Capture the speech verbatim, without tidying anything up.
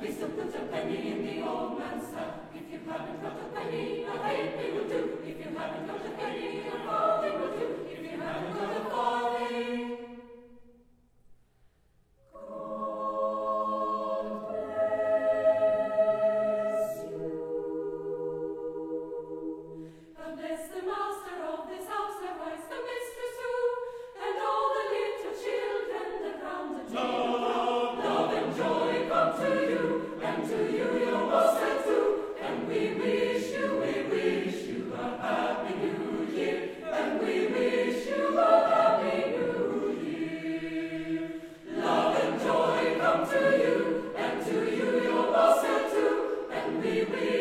Please don't put a penny in the old man's hat. If you haven't got a penny, a halfpenny will do. If you haven't got a penny, a farthing will do. If you haven't got a farthing. We